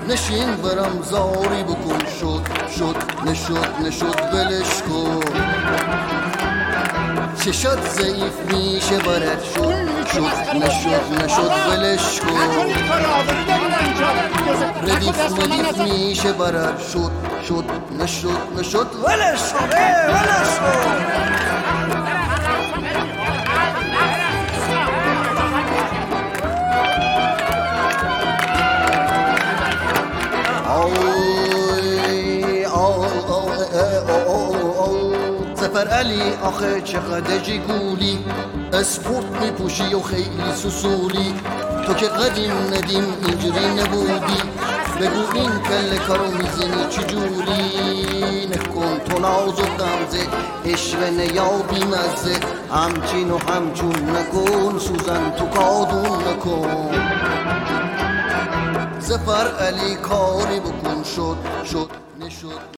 نشین برم زاری بکن شد نشد ولش کن چشات ضعیف میشه برد نشد ولش کن ردیف ملیف میشه برد نشد ولش کن ظفر علی آخه چقدر جیگولی اسپورت میپوشی و خیلی سوسولی تو که قدیم ندیم اینجوری نبودی بگو این کل کارو میزنی چجوری نکن تو ناز و غمزه عشوه نیابی مزه همچین و همچون نکن سوزن تو کادون نکن ظفر علی کاری بکن شد نشد